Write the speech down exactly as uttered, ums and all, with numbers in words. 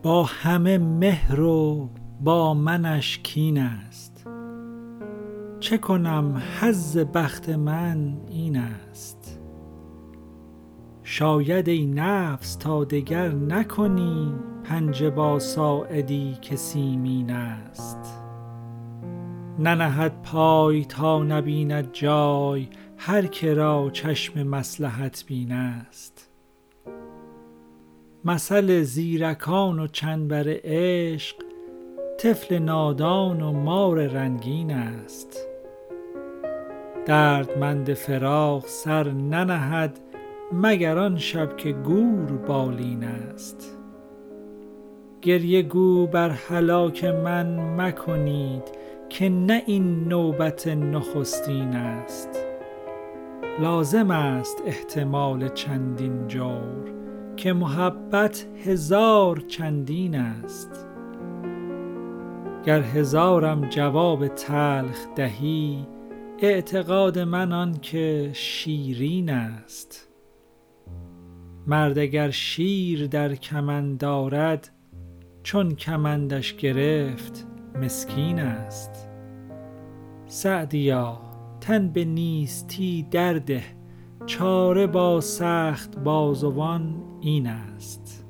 با همه مهر و با منش کین است. چه کنم حظ بخت من این است. شاید ای نفس تا دگر نکنی پنجه با ساعدی که سیمین است. ننهد پای تا نبیند جای هر که را چشم مصلحت بین است. مثل زیرکان و چنبر عشق طفل نادان و مار رنگین است. دردمند فراق سر ننهد مگر آن شب که گور بالین است. گریه گو بر هلاک من مکنید که نه این نوبت نخستین است. لازم است احتمال چندین جور که محبت هزار چندین است. گر هزارم جواب تلخ دهی اعتقاد من آن که شیرین است. مرد اگر شیر در کمند دارد چون کمندش گرفت مسکین است. سعدیا تن به نیستی درده چاره با سخت بازوان این است.